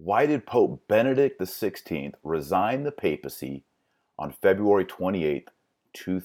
Why did Pope Benedict XVI resign the papacy on February 28th,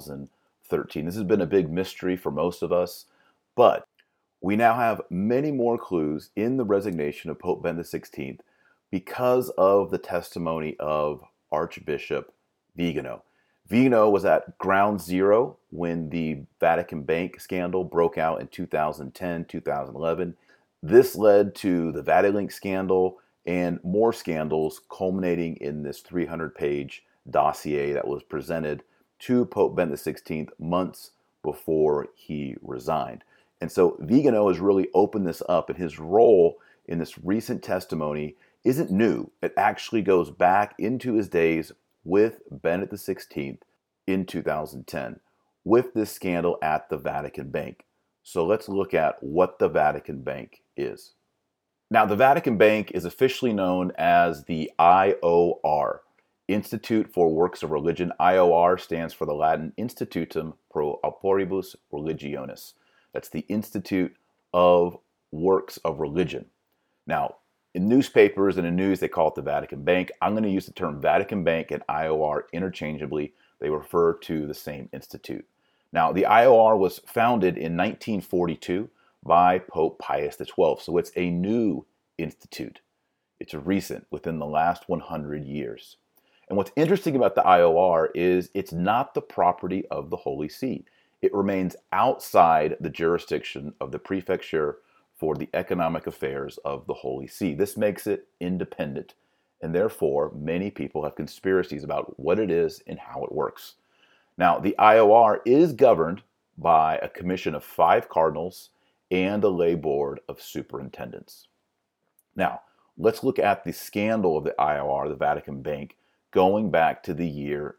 2013? This has been a big mystery for most of us, but we now have many more clues in the resignation of Pope Benedict XVI because of the testimony of Archbishop Vigano. Vigano was at ground zero when the Vatican Bank scandal broke out in 2010, 2011. This led to the Vatilink scandal and more scandals culminating in this 300-page dossier that was presented to Pope Benedict XVI months before he resigned. And so Vigano has really opened this up, and his role in this recent testimony isn't new. It actually goes back into his days with Benedict XVI in 2010 with this scandal at the Vatican Bank. So let's look at what the Vatican Bank is. Now, the Vatican Bank is officially known as the IOR, Institute for Works of Religion. IOR stands for the Latin Institutum pro Operibus Religionis. That's the Institute of Works of Religion. Now, in newspapers and in news, they call it the Vatican Bank. I'm going to use the term Vatican Bank and IOR interchangeably. They refer to the same institute. Now, the IOR was founded in 1942 by Pope Pius XII, so it's a new institute. It's recent, within the last 100 years. And what's interesting about the IOR is it's not the property of the Holy See. It remains outside the jurisdiction of the Prefecture for the Economic Affairs of the Holy See. This makes it independent, and therefore many people have conspiracies about what it is and how it works. Now, the IOR is governed by a commission of 5 cardinals and a lay board of superintendents. Now, let's look at the scandal of the IOR, the Vatican Bank, going back to the year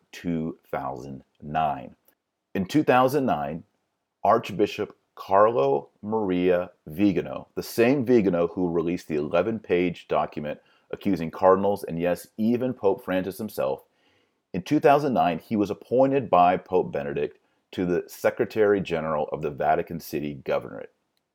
2009. In 2009, Archbishop Carlo Maria Vigano, the same Vigano who released the 11-page document accusing cardinals and, yes, even Pope Francis himself, in 2009, he was appointed by Pope Benedict to the Secretary General of the Vatican City Governorate.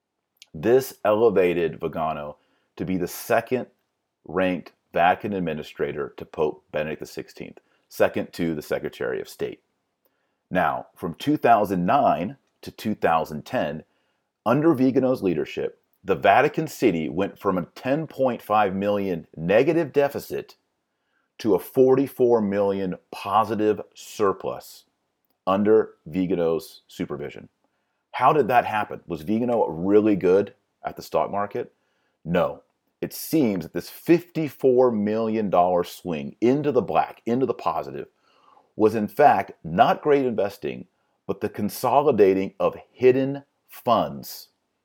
This elevated Vigano to be the second-ranked Vatican administrator to Pope Benedict XVI, second to the Secretary of State. Now, from 2009 to 2010, under Vigano's leadership, the Vatican City went from a $10.5 million negative deficit to a $44 million positive surplus under Vigano's supervision. How did that happen? Was Vigano really good at the stock market? No. It seems that this $54 million swing into the black, into the positive, was in fact not great investing, but the consolidating of hidden funds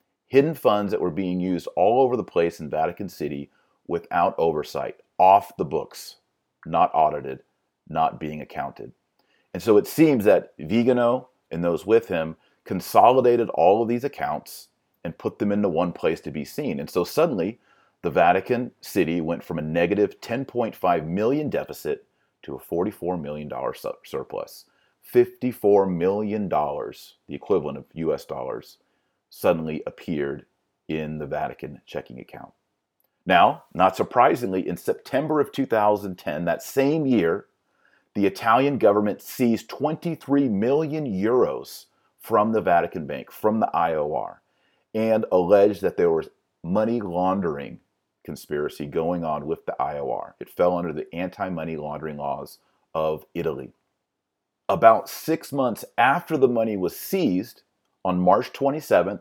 that were being used all over the place in Vatican City without oversight, off the books, not audited, not being accounted. And so it seems that Vigano and those with him consolidated all of these accounts and put them into one place to be seen. And so suddenly, the Vatican City went from a negative $10.5 million deficit to a $44 million surplus. $54 million, the equivalent of US dollars, suddenly appeared in the Vatican checking account. Now, not surprisingly, in September of 2010, that same year, the Italian government seized 23 million euros from the Vatican Bank, from the IOR, and alleged that there was money laundering conspiracy going on with the IOR. It fell under the anti-money laundering laws of Italy. About 6 months after the money was seized, on March 27th,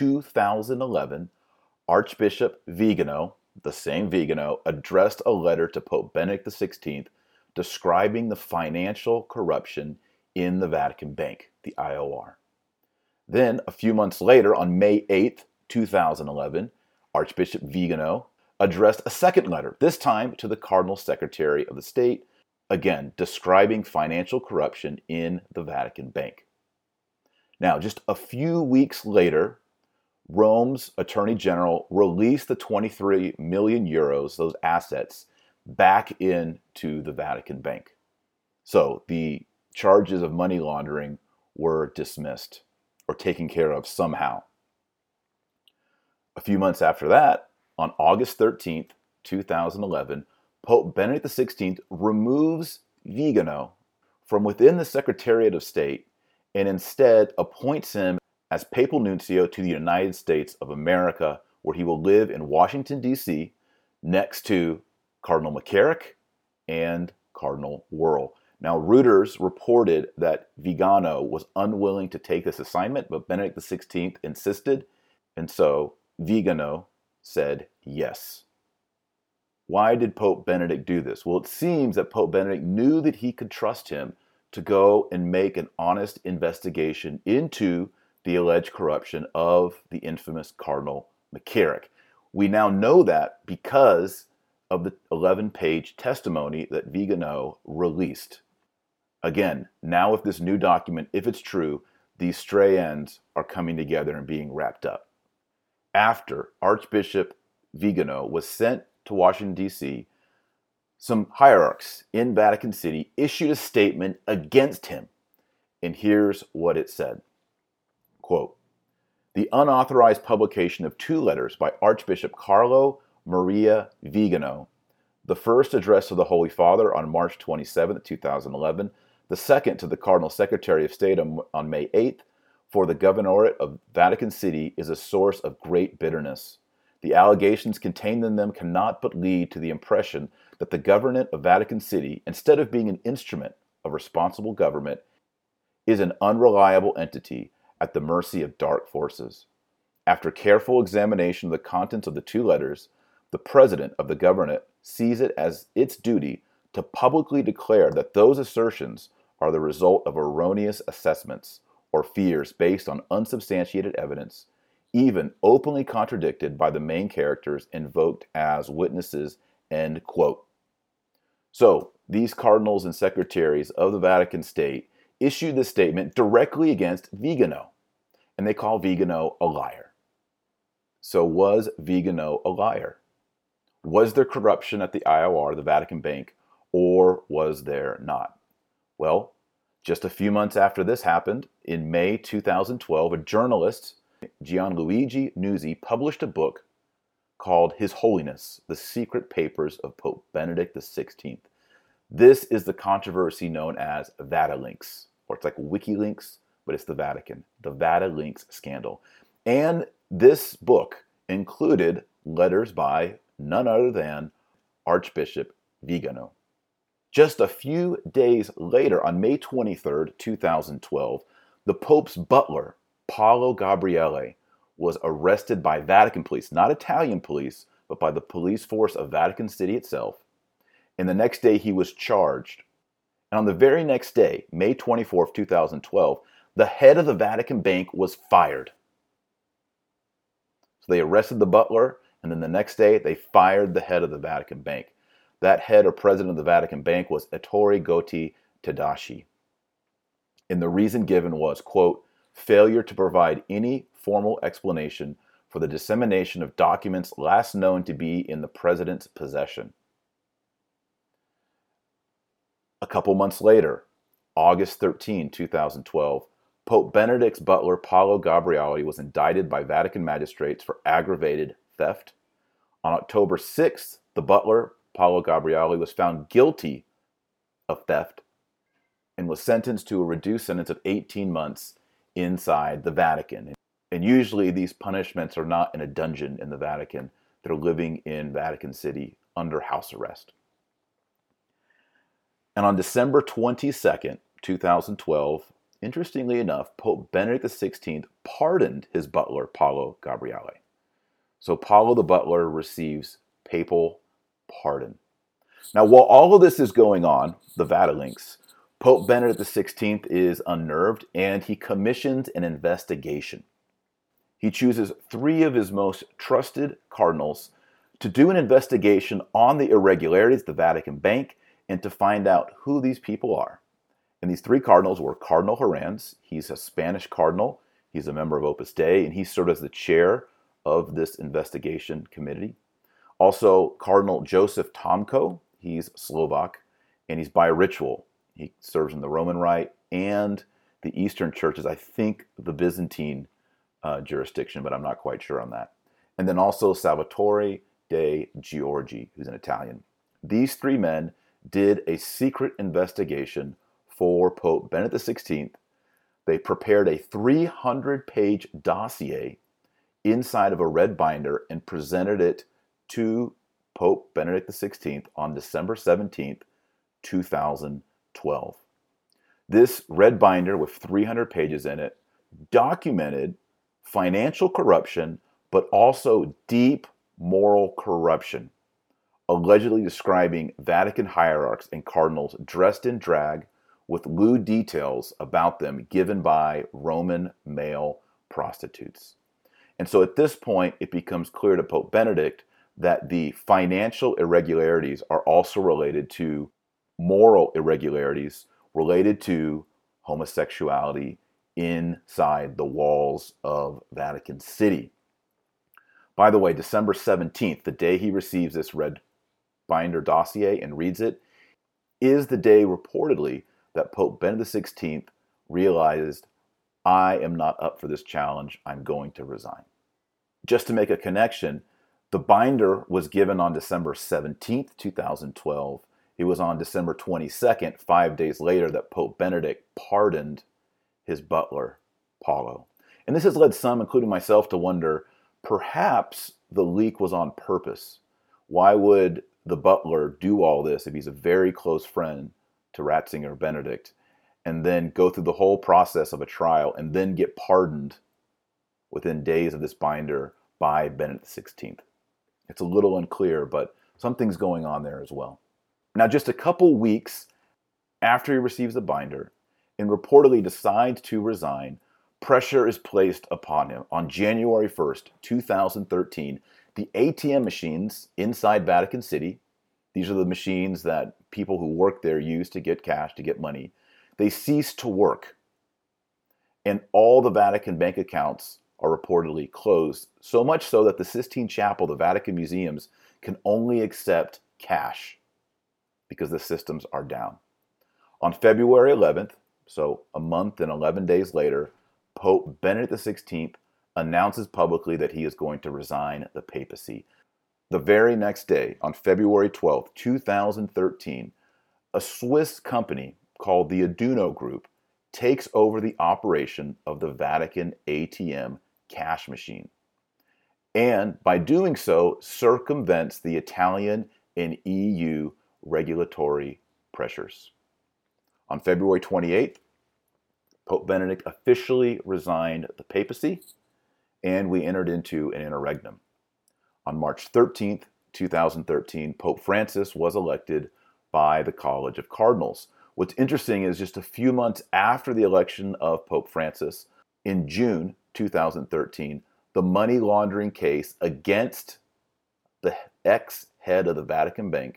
2011, Archbishop Vigano, the same Vigano, addressed a letter to Pope Benedict XVI describing the financial corruption in the Vatican Bank, the IOR. Then, a few months later, on May 8th, 2011, Archbishop Vigano addressed a second letter, this time to the Cardinal Secretary of the State, again, describing financial corruption in the Vatican Bank. Now, just a few weeks later, Rome's Attorney General released the 23 million euros, those assets, back into the Vatican Bank. So the charges of money laundering were dismissed or taken care of somehow. A few months after that, on August 13th, 2011, Pope Benedict XVI removes Vigano from within the Secretariat of State and instead appoints him as Papal Nuncio to the United States of America, where he will live in Washington, D.C., next to Cardinal McCarrick and Cardinal Wuerl. Now, Reuters reported that Vigano was unwilling to take this assignment, but Benedict XVI insisted, and so Vigano said yes. Why did Pope Benedict do this? Well, it seems that Pope Benedict knew that he could trust him to go and make an honest investigation into the alleged corruption of the infamous Cardinal McCarrick. We now know that because of the 11-page testimony that Vigano released. Again, now with this new document, if it's true, these stray ends are coming together and being wrapped up. After Archbishop Vigano was sent to Washington, D.C., some hierarchs in Vatican City issued a statement against him. And here's what it said. Quote, "The unauthorized publication of 2 letters by Archbishop Carlo Maria Vigano, the first addressed to the Holy Father on March 27, 2011, the second to the Cardinal Secretary of State on May 8th, for the Governorate of Vatican City is a source of great bitterness. The allegations contained in them cannot but lead to the impression that the government of Vatican City, instead of being an instrument of responsible government, is an unreliable entity at the mercy of dark forces. After careful examination of the contents of the 2 letters, the president of the government sees it as its duty to publicly declare that those assertions are the result of erroneous assessments or fears based on unsubstantiated evidence, even openly contradicted by the main characters invoked as witnesses," end quote. So, these cardinals and secretaries of the Vatican State issued this statement directly against Vigano, and they call Vigano a liar. So, was Vigano a liar? Was there corruption at the IOR, the Vatican Bank, or was there not? Well, just a few months after this happened, in May 2012, a journalist, Gianluigi Nuzzi, published a book called His Holiness, The Secret Papers of Pope Benedict XVI. This is the controversy known as Vatilinks, or it's like WikiLeaks, but it's the Vatican, the Vatilinks scandal. And this book included letters by none other than Archbishop Vigano. Just a few days later, on May 23rd, 2012, the Pope's butler, Paolo Gabriele, was arrested by Vatican police, not Italian police, but by the police force of Vatican City itself. And the next day he was charged. And on the very next day, May 24th, 2012, the head of the Vatican Bank was fired. So they arrested the butler, and then the next day they fired the head of the Vatican Bank. That head or president of the Vatican Bank was Ettore Gotti Tadashi. And the reason given was, quote, failure to provide any formal explanation for the dissemination of documents last known to be in the president's possession. A couple months later, August 13, 2012, Pope Benedict's butler Paolo Gabriele was indicted by Vatican magistrates for aggravated theft. On October 6th, the butler, Paolo Gabriele, was found guilty of theft and was sentenced to a reduced sentence of 18 months inside the Vatican. And usually these punishments are not in a dungeon in the Vatican. They're living in Vatican City under house arrest. And on December 22nd, 2012, interestingly enough, Pope Benedict XVI pardoned his butler, Paolo Gabriele. So Paolo the butler receives papal pardon. Now, while all of this is going on, the Vatilinks, Pope Benedict XVI is unnerved and he commissions an investigation. He chooses 3 of his most trusted cardinals to do an investigation on the irregularities of the Vatican Bank and to find out who these people are. And these 3 cardinals were Cardinal Herranz. He's a Spanish cardinal. He's a member of Opus Dei, and he served as the chair of this investigation committee. Also, Cardinal Joseph Tomko. He's Slovak, and he's bi-ritual. He serves in the Roman Rite and the Eastern churches, I think the Byzantine jurisdiction, but I'm not quite sure on that. And then also Salvatore de' Giorgi, who's an Italian. These three men did a secret investigation for Pope Benedict XVI. They prepared a 300-page dossier inside of a red binder and presented it to Pope Benedict XVI on December 17th, 2012. This red binder with 300 pages in it documented financial corruption, but also deep moral corruption, allegedly describing Vatican hierarchs and cardinals dressed in drag with lewd details about them given by Roman male prostitutes. And so at this point, it becomes clear to Pope Benedict that the financial irregularities are also related to moral irregularities related to homosexuality inside the walls of Vatican City. By the way, December 17th, the day he receives this red binder dossier and reads it, is the day reportedly that Pope Benedict XVI realized, I am not up for this challenge, I'm going to resign. Just to make a connection, the binder was given on December 17th, 2012. It was on December 22nd, 5 days later, that Pope Benedict pardoned his butler, Paolo. And this has led some, including myself, to wonder, perhaps the leak was on purpose. Why would the butler do all this if he's a very close friend to Ratzinger Benedict, and then go through the whole process of a trial and then get pardoned within days of this binder by Benedict XVI? It's a little unclear, but something's going on there as well. Now, just a couple weeks after he receives the binder and reportedly decides to resign, pressure is placed upon him. On January 1st, 2013, the ATM machines inside Vatican City, these are the machines that people who work there use to get cash, to get money, they cease to work. And all the Vatican bank accounts are reportedly closed, so much so that the Sistine Chapel, the Vatican museums, can only accept cash because the systems are down. On February 11th, so a month and 11 days later, Pope Benedict XVI announces publicly that he is going to resign the papacy. The very next day, on February 12th, 2013, a Swiss company called the Aduno Group takes over the operation of the Vatican ATM cash machine, and by doing so circumvents the Italian and EU regulatory pressures. On February 28th, Pope Benedict officially resigned the papacy, and we entered into an interregnum. On March 13th, 2013, Pope Francis was elected by the College of Cardinals. What's interesting is just a few months after the election of Pope Francis, in June 2013, the money laundering case against the ex-head of the Vatican Bank,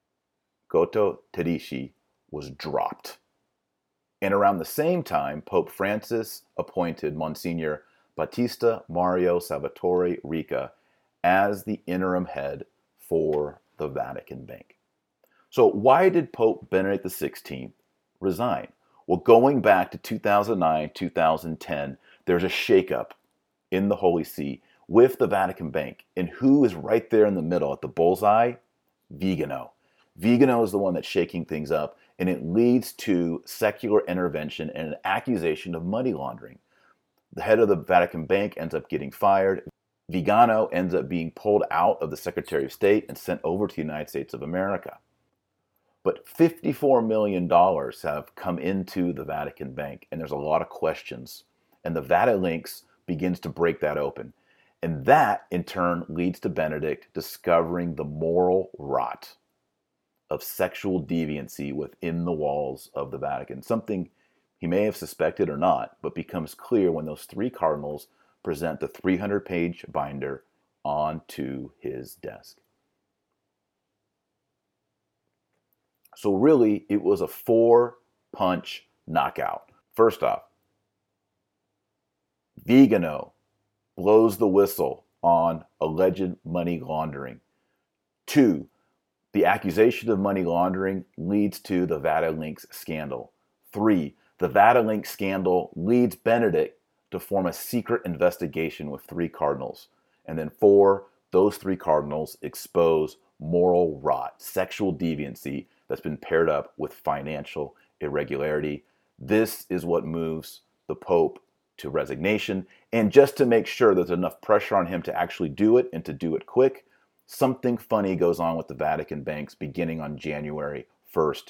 Goto Tedici, was dropped. And around the same time, Pope Francis appointed Monsignor Battista Mario Salvatore Rica as the interim head for the Vatican Bank. So why did Pope Benedict XVI resign? Well, going back to 2009, 2010, there's a shakeup in the Holy See with the Vatican Bank. And who is right there in the middle at the bullseye? Vigano. Vigano is the one that's shaking things up, and it leads to secular intervention and an accusation of money laundering. The head of the Vatican Bank ends up getting fired. Vigano ends up being pulled out of the Secretary of State and sent over to the United States of America. But $54 million have come into the Vatican Bank, and there's a lot of questions. And the Vatilinks begins to break that open. And that, in turn, leads to Benedict discovering the moral rot of sexual deviancy within the walls of the Vatican. Something he may have suspected or not, but becomes clear when those three cardinals present the 300-page binder onto his desk. So really, it was a 4-punch knockout. First off, Vigano blows the whistle on alleged money laundering. 2, the accusation of money laundering leads to the Vatilinks scandal. 3, the Vatilinks scandal leads Benedict to form a secret investigation with 3 cardinals. And then 4, those three cardinals expose moral rot, sexual deviancy that's been paired up with financial irregularity. This is what moves the Pope to resignation. And just to make sure there's enough pressure on him to actually do it and to do it quick, something funny goes on with the Vatican banks beginning on January 1st,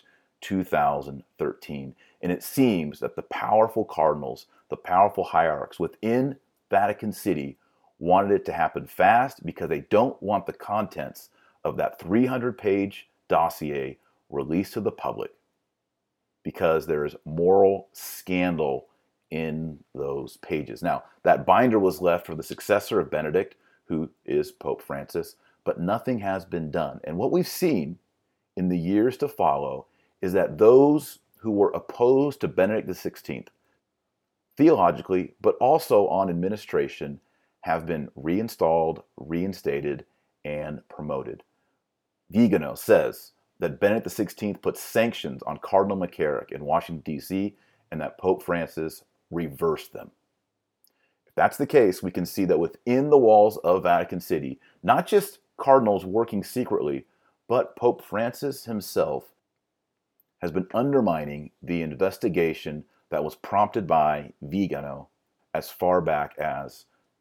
2013. And it seems that the powerful cardinals, the powerful hierarchs within Vatican City wanted it to happen fast because they don't want the contents of that 300-page dossier released to the public because there is moral scandal in those pages. Now, that binder was left for the successor of Benedict, who is Pope Francis, but nothing has been done. And what we've seen in the years to follow is that those who were opposed to Benedict XVI, theologically, but also on administration, have been reinstalled, reinstated, and promoted. Vigano says that Benedict XVI put sanctions on Cardinal McCarrick in Washington, D.C., and that Pope Francis reversed them. If that's the case, we can see that within the walls of Vatican City, not just cardinals working secretly, but Pope Francis himself has been undermining the investigation that was prompted by Vigano as far back as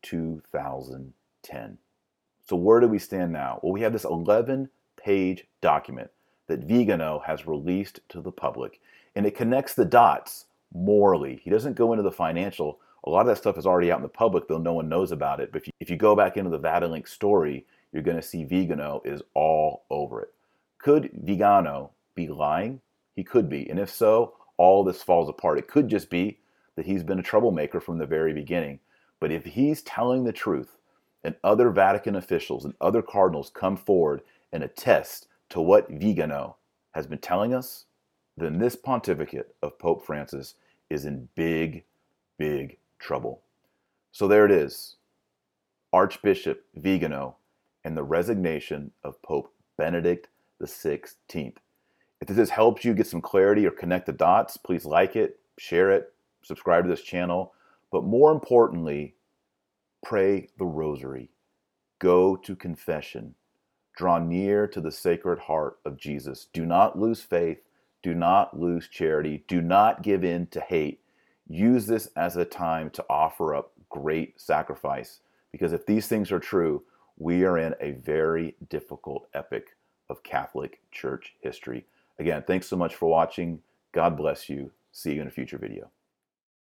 2010. So where do we stand now? Well, we have this 11-page document that Vigano has released to the public, and it connects the dots morally. He doesn't go into the financial. A lot of that stuff is already out in the public, though no one knows about it. But if you go back into the Vatilink story, you're going to see Vigano is all over it. Could Vigano be lying? He could be. And if so, all this falls apart. It could just be that he's been a troublemaker from the very beginning. But if he's telling the truth, and other Vatican officials and other cardinals come forward and attest to what Vigano has been telling us, then this pontificate of Pope Francis is in big, big trouble. So there it is. Archbishop Vigano and the resignation of Pope Benedict XVI. If this has helped you get some clarity or connect the dots, please like it, share it, subscribe to this channel. But more importantly, pray the rosary. Go to confession. Draw near to the Sacred Heart of Jesus. Do not lose faith. Do not lose charity. Do not give in to hate. Use this as a time to offer up great sacrifice. Because if these things are true, we are in a very difficult epoch of Catholic Church history. Again, thanks so much for watching. God bless you. See you in a future video.